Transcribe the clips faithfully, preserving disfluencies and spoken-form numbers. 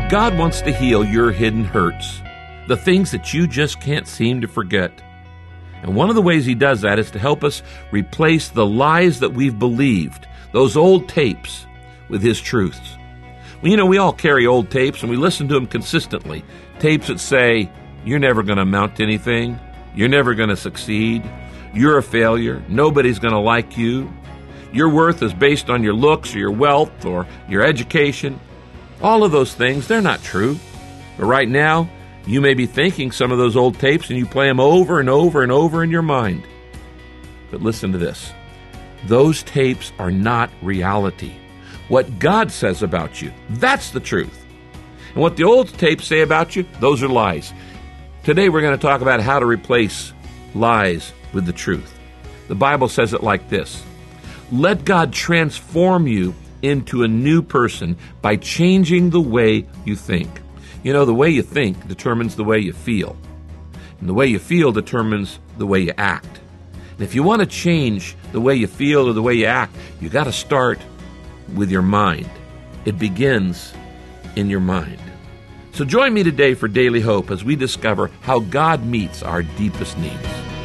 God wants to heal your hidden hurts, the things that you just can't seem to forget. And one of the ways he does that is to help us replace the lies that we've believed, those old tapes, with his truths. Well, you know, we all carry old tapes and we listen to them consistently. Tapes that say, you're never going to amount to anything, you're never going to succeed, you're a failure, nobody's going to like you, your worth is based on your looks or your wealth or your education. All of those things, they're not true. But right now, you may be thinking some of those old tapes and you play them over and over and over in your mind. But listen to this. Those tapes are not reality. What God says about you, that's the truth. And what the old tapes say about you, those are lies. Today we're going to talk about how to replace lies with the truth. The Bible says it like this. Let God transform you into a new person by changing the way you think. You know, the way you think determines the way you feel. And the way you feel determines the way you act. And if you want to change the way you feel or the way you act, you got to start with your mind. It begins in your mind. So join me today for Daily Hope as we discover how God meets our deepest needs.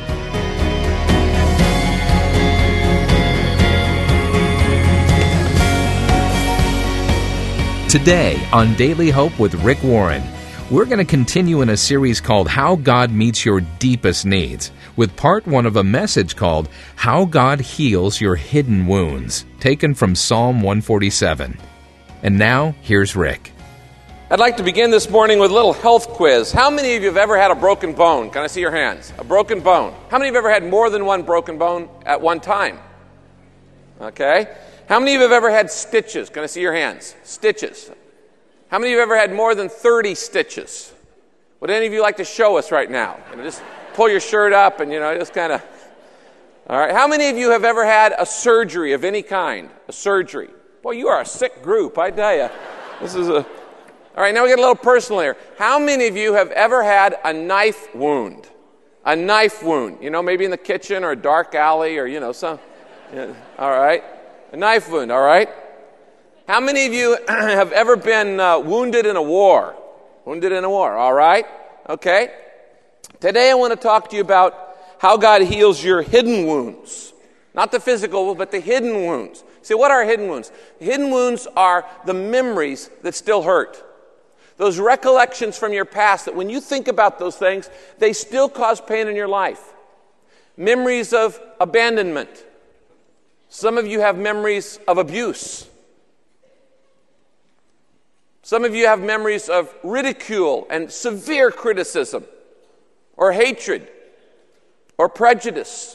Today on Daily Hope with Rick Warren, we're going to continue in a series called How God Meets Your Deepest Needs, with part one of a message called How God Heals Your Hidden Wounds, taken from Psalm one forty-seven. And now, here's Rick. I'd like to begin this morning with a little health quiz. How many of you have ever had a broken bone? Can I see your hands? A broken bone. How many of you have ever had more than one broken bone at one time? Okay. How many of you have ever had stitches? Can I see your hands? Stitches. How many of you have ever had more than thirty stitches? Would any of you like to show us right now? You know, just pull your shirt up and, you know, just kind of... All right. How many of you have ever had a surgery of any kind? A surgery. Boy, you are a sick group, I tell you. This is a... All right, now we get a little personal here. How many of you have ever had a knife wound? A knife wound. You know, maybe in the kitchen or a dark alley or, you know, some... You know, all right. A knife wound, all right? How many of you have ever been uh, wounded in a war? Wounded in a war, all right? Okay. Today I want to talk to you about how God heals your hidden wounds. Not the physical, but the hidden wounds. See, what are hidden wounds? Hidden wounds are the memories that still hurt. Those recollections from your past that when you think about those things, they still cause pain in your life. Memories of abandonment. Some of you have memories of abuse. Some of you have memories of ridicule and severe criticism, or hatred, or prejudice,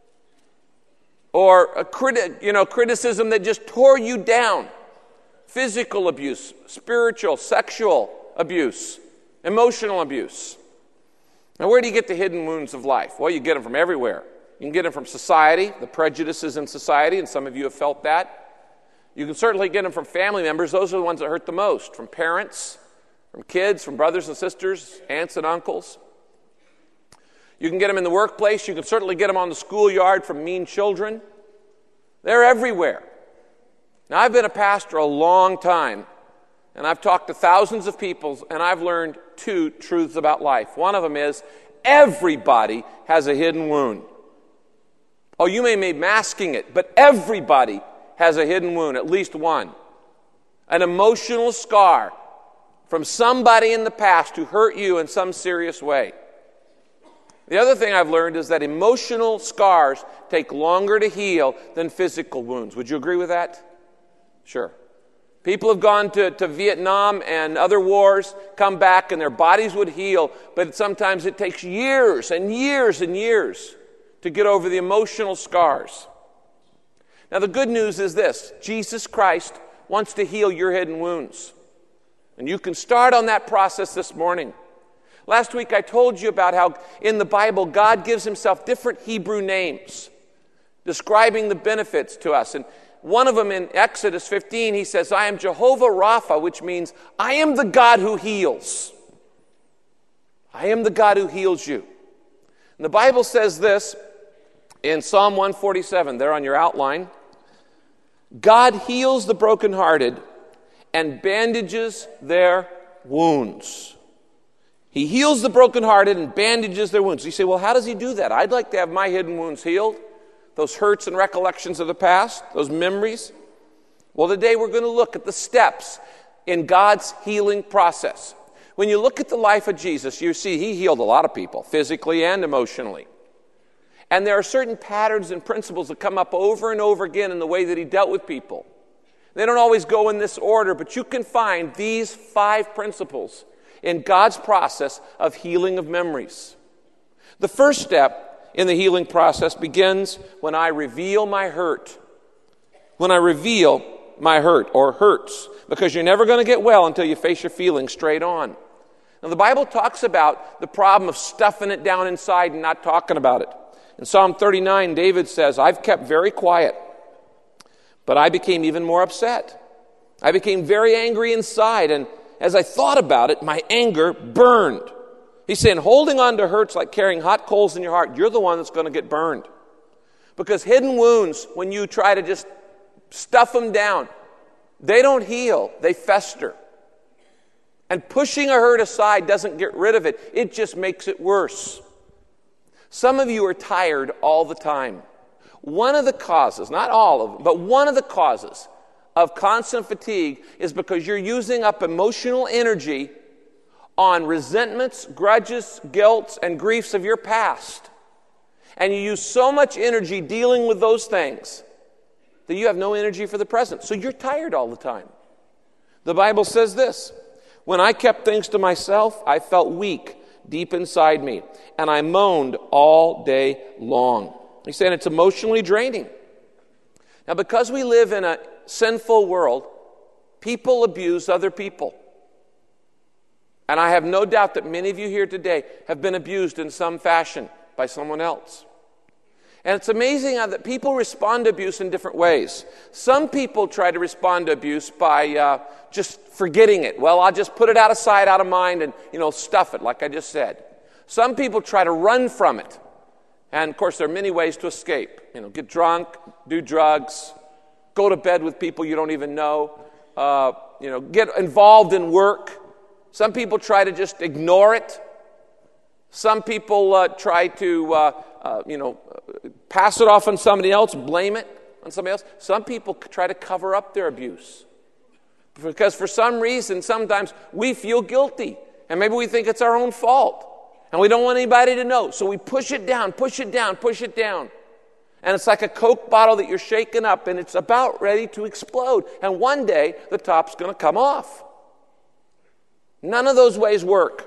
or a criti- you know, criticism that just tore you down. Physical abuse, spiritual, sexual abuse, emotional abuse. Now, where do you get the hidden wounds of life? Well, you get them from everywhere. You can get them from society, the prejudices in society, and some of you have felt that. You can certainly get them from family members. Those are the ones that hurt the most. From parents, from kids, from brothers and sisters, aunts and uncles. You can get them in the workplace. You can certainly get them on the schoolyard from mean children. They're everywhere. Now, I've been a pastor a long time, and I've talked to thousands of people, and I've learned two truths about life. One of them is everybody has a hidden wound. Oh, you may be masking it, but everybody has a hidden wound, at least one. An emotional scar from somebody in the past who hurt you in some serious way. The other thing I've learned is that emotional scars take longer to heal than physical wounds. Would you agree with that? Sure. People have gone to, to Vietnam and other wars, come back, and their bodies would heal, but sometimes it takes years and years and years to get over the emotional scars. Now, the good news is this. Jesus Christ wants to heal your hidden wounds. And you can start on that process this morning. Last week I told you about how in the Bible God gives himself different Hebrew names describing the benefits to us. And one of them in Exodus fifteen, he says, I am Jehovah Rapha, which means I am the God who heals. I am the God who heals you. And the Bible says this in Psalm one forty-seven, there on your outline. God heals the brokenhearted and bandages their wounds. He heals the brokenhearted and bandages their wounds. You say, well, how does he do that? I'd like to have my hidden wounds healed, those hurts and recollections of the past, those memories. Well, today we're going to look at the steps in God's healing process. When you look at the life of Jesus, you see he healed a lot of people, physically and emotionally. And there are certain patterns and principles that come up over and over again in the way that he dealt with people. They don't always go in this order, but you can find these five principles in God's process of healing of memories. The first step in the healing process begins when I reveal my hurt. When I reveal my hurt or hurts, because you're never going to get well until you face your feelings straight on. Now, the Bible talks about the problem of stuffing it down inside and not talking about it. In Psalm thirty-nine, David says, I've kept very quiet, but I became even more upset. I became very angry inside, and as I thought about it, my anger burned. He's saying, holding on to hurts like carrying hot coals in your heart, you're the one that's going to get burned. Because hidden wounds, when you try to just stuff them down, they don't heal, they fester. And pushing a hurt aside doesn't get rid of it, it just makes it worse. Some of you are tired all the time. One of the causes, not all of them, but one of the causes of constant fatigue is because you're using up emotional energy on resentments, grudges, guilt, and griefs of your past. And you use so much energy dealing with those things that you have no energy for the present. So you're tired all the time. The Bible says this, when I kept things to myself, I felt weak deep inside me, and I moaned all day long. He's saying it's emotionally draining. Now, because we live in a sinful world, people abuse other people. And I have no doubt that many of you here today have been abused in some fashion by someone else. And it's amazing how that people respond to abuse in different ways. Some people try to respond to abuse by uh, just forgetting it. Well, I'll just put it out of sight, out of mind, and, you know, stuff it, like I just said. Some people try to run from it. And, of course, there are many ways to escape. You know, get drunk, do drugs, go to bed with people you don't even know, uh, you know, get involved in work. Some people try to just ignore it. Some people uh, try to, uh, uh, you know, pass it off on somebody else, blame it on somebody else. Some people try to cover up their abuse. Because for some reason, sometimes we feel guilty. And maybe we think it's our own fault. And we don't want anybody to know. So we push it down, push it down, push it down. And it's like a Coke bottle that you're shaking up and it's about ready to explode. And one day, the top's going to come off. None of those ways work.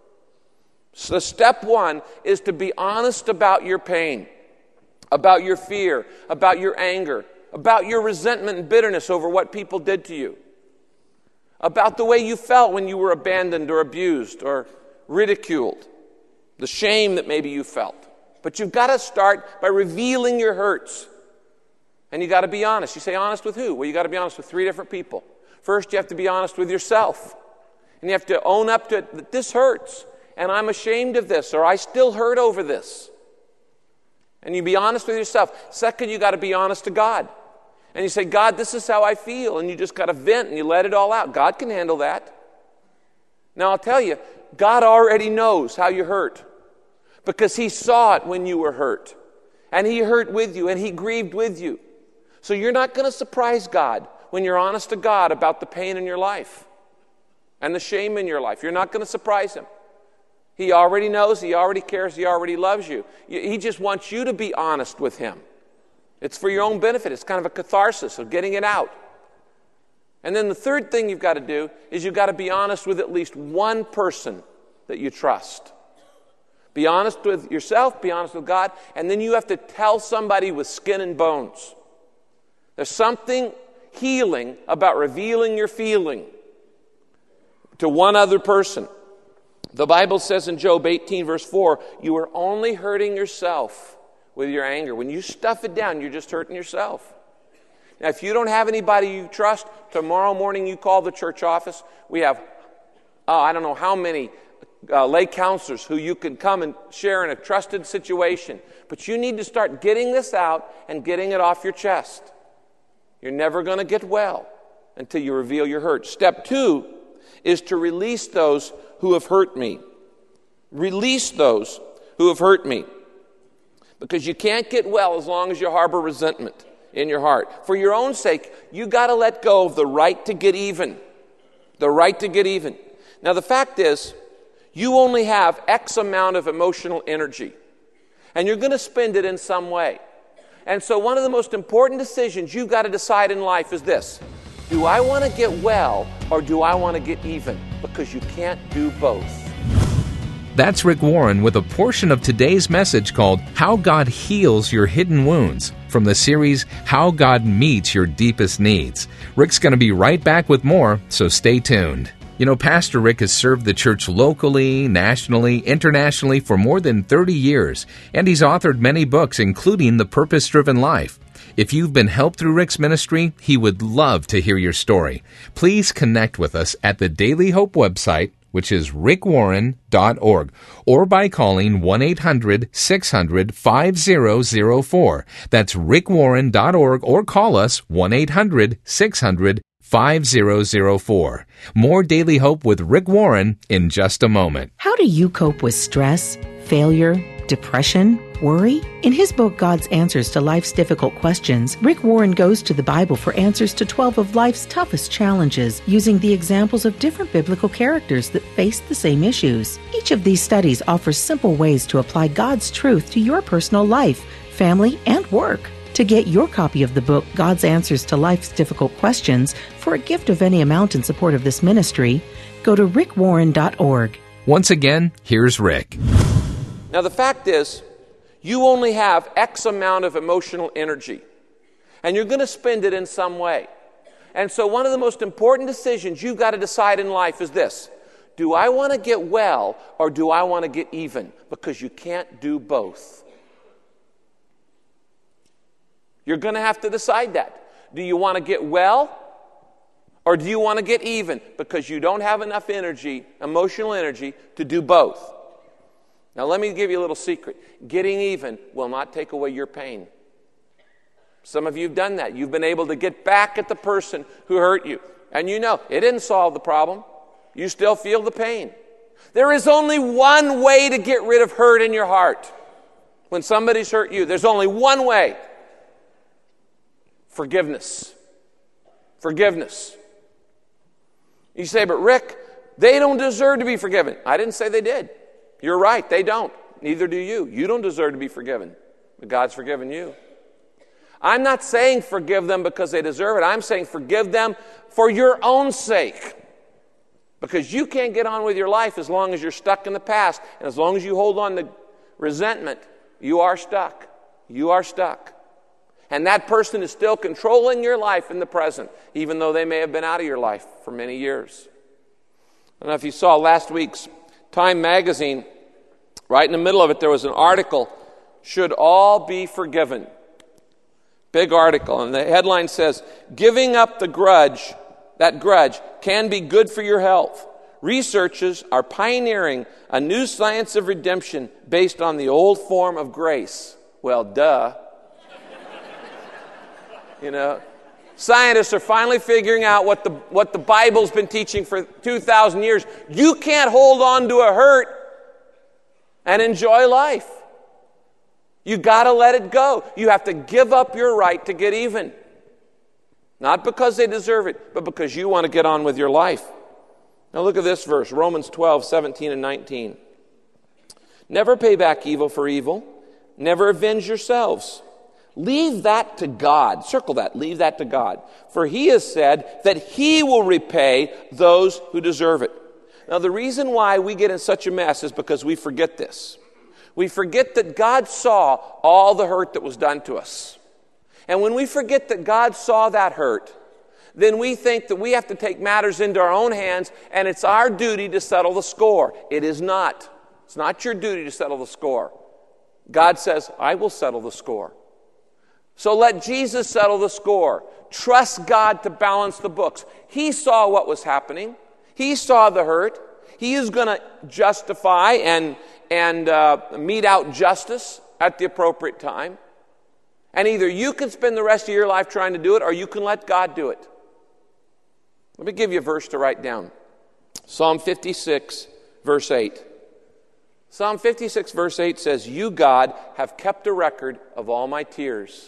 So step one is to be honest about your pain, about your fear, about your anger, about your resentment and bitterness over what people did to you, about the way you felt when you were abandoned or abused or ridiculed, the shame that maybe you felt. But you've got to start by revealing your hurts. And you got to be honest. You say, honest with who? Well, you got to be honest with three different people. First, you have to be honest with yourself. And you have to own up to it that this hurts. And I'm ashamed of this, or I still hurt over this. And you be honest with yourself. Second, you got to be honest to God. And you say, God, this is how I feel. And you just got to vent and you let it all out. God can handle that. Now, I'll tell you, God already knows how you hurt. Because he saw it when you were hurt. And he hurt with you, and he grieved with you. So you're not going to surprise God when you're honest to God about the pain in your life and the shame in your life. You're not going to surprise him. He already knows, he already cares, he already loves you. He just wants you to be honest with him. It's for your own benefit. It's kind of a catharsis of getting it out. And then the third thing you've got to do is you've got to be honest with at least one person that you trust. Be honest with yourself, be honest with God, and then you have to tell somebody with skin and bones. There's something healing about revealing your feeling to one other person. The Bible says in Job eighteen, verse four, you are only hurting yourself with your anger. When you stuff it down, you're just hurting yourself. Now, if you don't have anybody you trust, tomorrow morning you call the church office. We have, oh, I don't know how many uh, lay counselors who you can come and share in a trusted situation. But you need to start getting this out and getting it off your chest. You're never going to get well until you reveal your hurt. Step two is to release those who have hurt me. Release those who have hurt me. Because you can't get well as long as you harbor resentment in your heart. For your own sake, you got to let go of the right to get even. The right to get even. Now the fact is, you only have X amount of emotional energy. And you're going to spend it in some way. And so one of the most important decisions you've got to decide in life is this. Do I want to get well or do I want to get even? Because you can't do both. That's Rick Warren with a portion of today's message called How God Heals Your Hidden Wounds from the series How God Meets Your Deepest Needs. Rick's going to be right back with more, so stay tuned. You know, Pastor Rick has served the church locally, nationally, internationally for more than thirty years, and he's authored many books, including The Purpose-Driven Life. If you've been helped through Rick's ministry, he would love to hear your story. Please connect with us at the Daily Hope website, which is rick warren dot org, or by calling one eight hundred six hundred five zero zero four. That's rick warren dot org, or call us one eight hundred six hundred five zero zero four. More Daily Hope with Rick Warren in just a moment. How do you cope with stress, failure, depression, worry? In his book, God's Answers to Life's Difficult Questions, Rick Warren goes to the Bible for answers to twelve of life's toughest challenges, using the examples of different biblical characters that face the same issues. Each of these studies offers simple ways to apply God's truth to your personal life, family, and work. To get your copy of the book, God's Answers to Life's Difficult Questions, for a gift of any amount in support of this ministry, go to rick warren dot org. Once again, here's Rick. Now the fact is, you only have X amount of emotional energy, and you're going to spend it in some way. And so one of the most important decisions you've got to decide in life is this. Do I want to get well or do I want to get even? Because you can't do both. You're going to have to decide that. Do you want to get well or do you want to get even? Because you don't have enough energy, emotional energy, to do both. Now let me give you a little secret. Getting even will not take away your pain. Some of you have done that. You've been able to get back at the person who hurt you. And you know, it didn't solve the problem. You still feel the pain. There is only one way to get rid of hurt in your heart. When somebody's hurt you, there's only one way. Forgiveness. Forgiveness. You say, but Rick, they don't deserve to be forgiven. I didn't say they did. You're right, they don't. Neither do you. You don't deserve to be forgiven. But God's forgiven you. I'm not saying forgive them because they deserve it. I'm saying forgive them for your own sake. Because you can't get on with your life as long as you're stuck in the past. And as long as you hold on to resentment, you are stuck. You are stuck. And that person is still controlling your life in the present, even though they may have been out of your life for many years. I don't know if you saw last week's Time magazine, right in the middle of it, there was an article, Should All Be Forgiven? Big article, and the headline says, Giving up the grudge, that grudge, can be good for your health. Researchers are pioneering a new science of redemption based on the old form of grace. Well, duh. You know, scientists are finally figuring out what the what the Bible's been teaching for two thousand years. You can't hold on to a hurt and enjoy life. You got to let it go. You have to give up your right to get even. Not because they deserve it, but because you want to get on with your life. Now look at this verse, Romans twelve, seventeen and nineteen. Never pay back evil for evil. Never avenge yourselves. Leave that to God. Circle that. Leave that to God. For he has said that he will repay those who deserve it. Now, the reason why we get in such a mess is because we forget this. We forget that God saw all the hurt that was done to us. And when we forget that God saw that hurt, then we think that we have to take matters into our own hands and it's our duty to settle the score. It is not. It's not your duty to settle the score. God says, I will settle the score. So let Jesus settle the score. Trust God to balance the books. He saw what was happening. He saw the hurt. He is going to justify and, and uh, mete out justice at the appropriate time. And either you can spend the rest of your life trying to do it or you can let God do it. Let me give you a verse to write down. Psalm fifty-six, verse eight. Psalm fifty-six, verse eight says, "You, God, have kept a record of all my tears."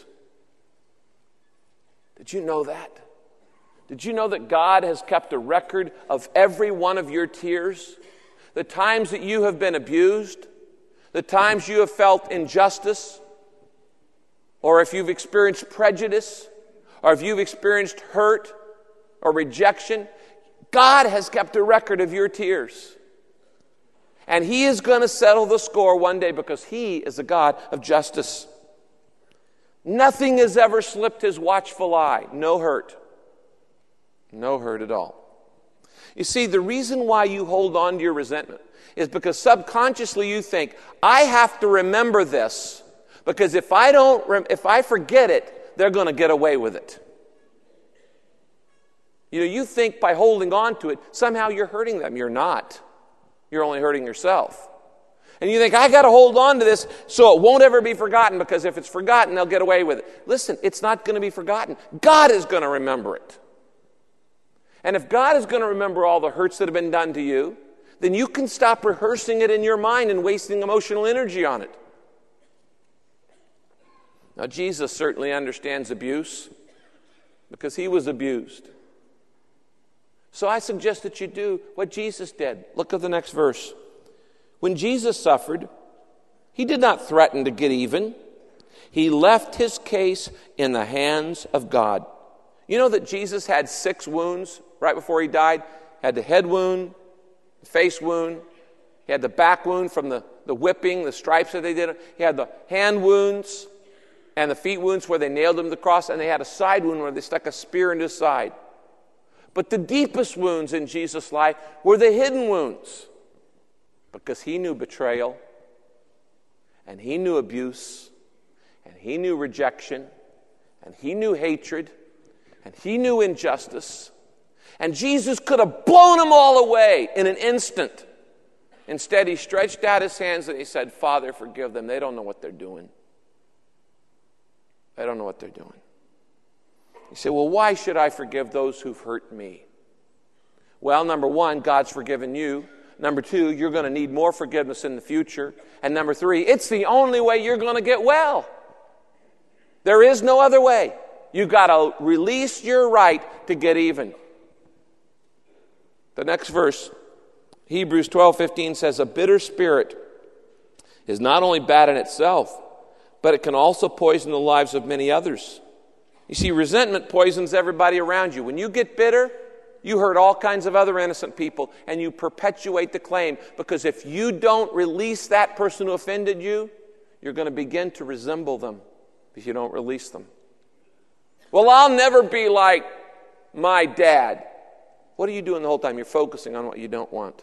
Did you know that? Did you know that God has kept a record of every one of your tears? The times that you have been abused, the times you have felt injustice, or if you've experienced prejudice, or if you've experienced hurt or rejection, God has kept a record of your tears. And He is going to settle the score one day because He is a God of justice. Nothing has ever slipped His watchful eye. No hurt. No hurt at all. You see, the reason why you hold on to your resentment is because subconsciously you think, I have to remember this because if I don't, if I forget it, they're going to get away with it. You know, you think by holding on to it, somehow you're hurting them. You're not. You're only hurting yourself. And you think, I got to hold on to this so it won't ever be forgotten because if it's forgotten, they'll get away with it. Listen, it's not going to be forgotten. God is going to remember it. And if God is going to remember all the hurts that have been done to you, then you can stop rehearsing it in your mind and wasting emotional energy on it. Now, Jesus certainly understands abuse because He was abused. So I suggest that you do what Jesus did. Look at the next verse. When Jesus suffered, He did not threaten to get even. He left His case in the hands of God. You know that Jesus had six wounds right before He died? He had the head wound, the face wound. He had the back wound from the, the whipping, the stripes that they did. He had the hand wounds and the feet wounds where they nailed Him to the cross. And they had a side wound where they stuck a spear into His side. But the deepest wounds in Jesus' life were the hidden wounds. Because He knew betrayal, and He knew abuse, and He knew rejection, and He knew hatred, and He knew injustice. And Jesus could have blown them all away in an instant. Instead, He stretched out His hands and He said, Father, forgive them. They don't know what they're doing. They don't know what they're doing. You say, well, why should I forgive those who've hurt me? Well, number one, God's forgiven you. Number two, you're going to need more forgiveness in the future. And number three, it's the only way you're going to get well. There is no other way. You've got to release your right to get even. The next verse, Hebrews twelve fifteen says, a bitter spirit is not only bad in itself, but it can also poison the lives of many others. You see, resentment poisons everybody around you. When you get bitter, you hurt all kinds of other innocent people, and you perpetuate the claim. Because if you don't release that person who offended you, you're going to begin to resemble them if you don't release them. Well, I'll never be like my dad. What are you doing the whole time? You're focusing on what you don't want.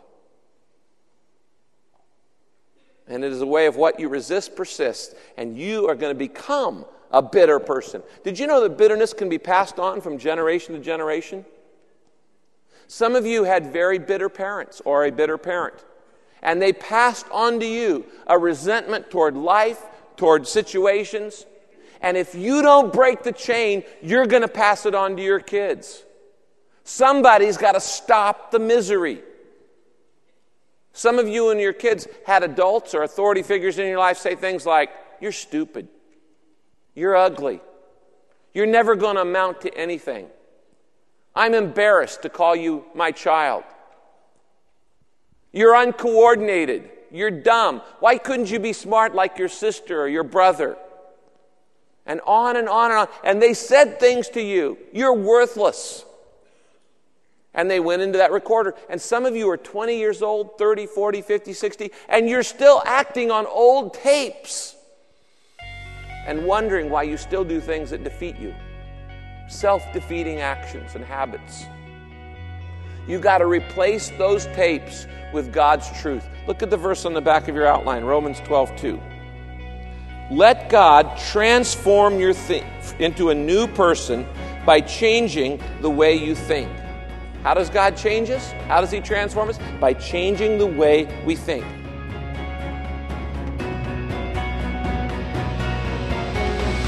And it is a way of what you resist persists, and you are going to become a bitter person. Did you know that bitterness can be passed on from generation to generation? Some of you had very bitter parents or a bitter parent, and they passed on to you a resentment toward life, toward situations, and if you don't break the chain, you're going to pass it on to your kids. Somebody's got to stop the misery. Some of you and your kids had adults or authority figures in your life say things like, you're stupid, you're ugly, you're never going to amount to anything. I'm embarrassed to call you my child. You're uncoordinated. You're dumb. Why couldn't you be smart like your sister or your brother? And on and on and on. And they said things to you. You're worthless. And they went into that recorder. And some of you are twenty years old, thirty, forty, fifty, sixty, and you're still acting on old tapes and wondering why you still do things that defeat you. Self-defeating actions and habits. You've got to replace those tapes with God's truth. Look at the verse on the back of your outline, Romans twelve two. Let God transform your th- into a new person by changing the way you think. How does God change us? How does He transform us? By changing the way we think.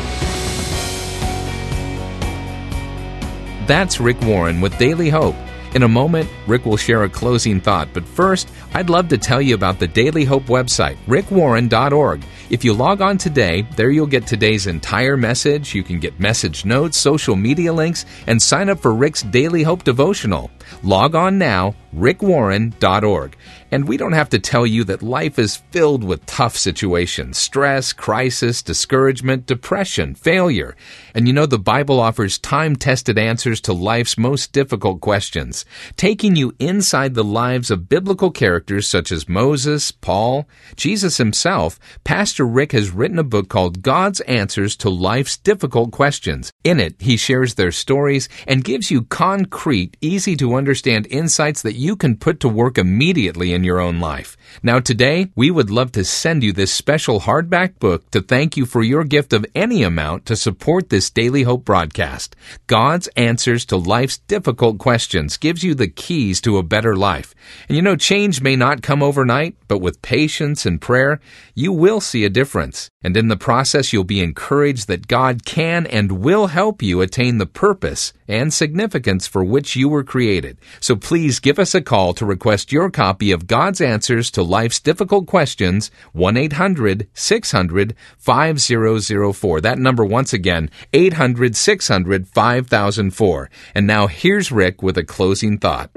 That's Rick Warren with Daily Hope, In a moment, Rick will share a closing thought, but first, I'd love to tell you about the Daily Hope website, rick warren dot org. If you log on today, there you'll get today's entire message, you can get message notes, social media links, and sign up for Rick's Daily Hope devotional. Log on now, rick warren dot org. And we don't have to tell you that life is filled with tough situations, stress, crisis, discouragement, depression, failure. And you know, the Bible offers time-tested answers to life's most difficult questions, taking you inside the lives of biblical characters such as Moses, Paul, Jesus himself. Pastor Rick has written a book called God's Answers to Life's Difficult Questions. In it, he shares their stories and gives you concrete, easy-to-understand insights that you can put to work immediately in your own life. Now today, we would love to send you this special hardback book to thank you for your gift of any amount to support this Daily Hope broadcast. God's Answers to Life's Difficult Questions gives you the keys to a better life. And you know, change may not come overnight, but with patience and prayer, you will see a difference. And in the process, you'll be encouraged that God can and will help you attain the purpose and significance for which you were created. So please give us a call to request your copy of God's Answers to Life's Difficult Questions, one eight hundred six hundred five thousand four. That number once again, eight hundred six hundred five thousand four. And now here's Rick with a closing thought.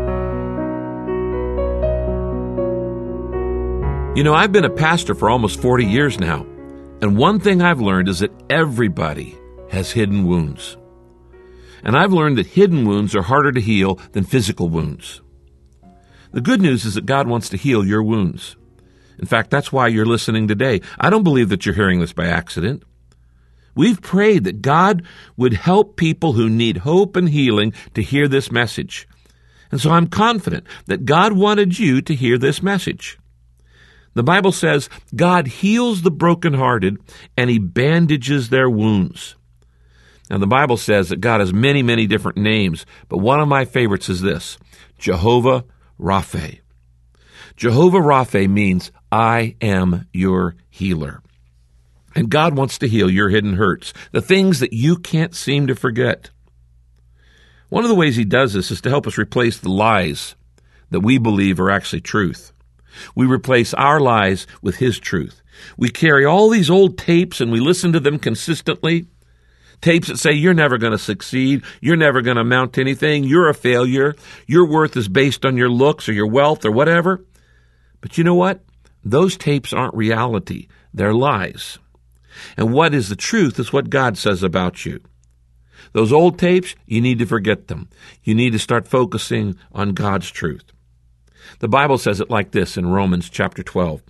You know, I've been a pastor for almost forty years now, and one thing I've learned is that everybody has hidden wounds. And I've learned that hidden wounds are harder to heal than physical wounds. The good news is that God wants to heal your wounds. In fact, that's why you're listening today. I don't believe that you're hearing this by accident. We've prayed that God would help people who need hope and healing to hear this message. And so I'm confident that God wanted you to hear this message. The Bible says God heals the brokenhearted and He bandages their wounds. Now, the Bible says that God has many, many different names, but one of my favorites is this, Jehovah Rapha. Jehovah Rapha means, I am your healer. And God wants to heal your hidden hurts, the things that you can't seem to forget. One of the ways He does this is to help us replace the lies that we believe are actually truth. We replace our lies with His truth. We carry all these old tapes and we listen to them consistently. Tapes that say you're never going to succeed, you're never going to amount to anything, you're a failure, your worth is based on your looks or your wealth or whatever. But you know what? Those tapes aren't reality. They're lies. And what is the truth is what God says about you. Those old tapes, you need to forget them. You need to start focusing on God's truth. The Bible says it like this in Romans chapter twelve.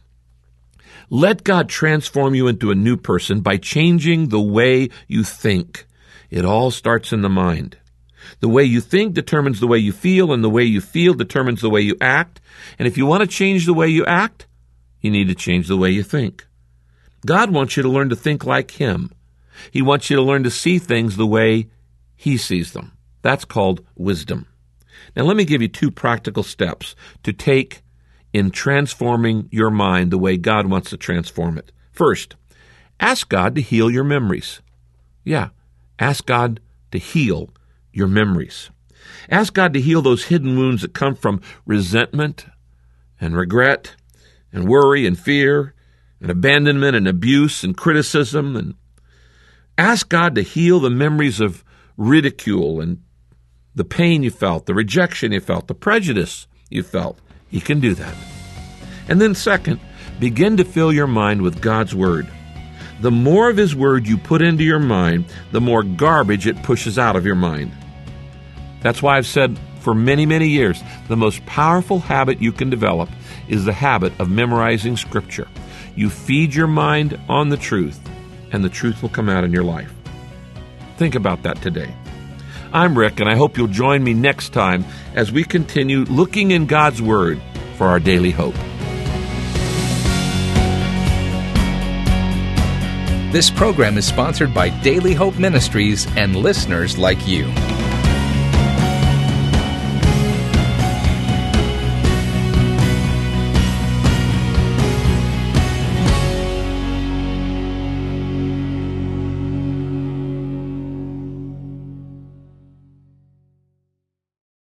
Let God transform you into a new person by changing the way you think. It all starts in the mind. The way you think determines the way you feel, and the way you feel determines the way you act. And if you want to change the way you act, you need to change the way you think. God wants you to learn to think like Him. He wants you to learn to see things the way He sees them. That's called wisdom. Now, let me give you two practical steps to take in transforming your mind the way God wants to transform it. First, ask God to heal your memories. Yeah, ask God to heal your memories. Ask God to heal those hidden wounds that come from resentment and regret and worry and fear and abandonment and abuse and criticism. And ask God to heal the memories of ridicule and the pain you felt, the rejection you felt, the prejudice you felt. He can do that. And then second, begin to fill your mind with God's Word. The more of His Word you put into your mind, the more garbage it pushes out of your mind. That's why I've said for many, many years, the most powerful habit you can develop is the habit of memorizing Scripture. You feed your mind on the truth, and the truth will come out in your life. Think about that today. I'm Rick, and I hope you'll join me next time as we continue looking in God's Word for our daily hope. This program is sponsored by Daily Hope Ministries and listeners like you.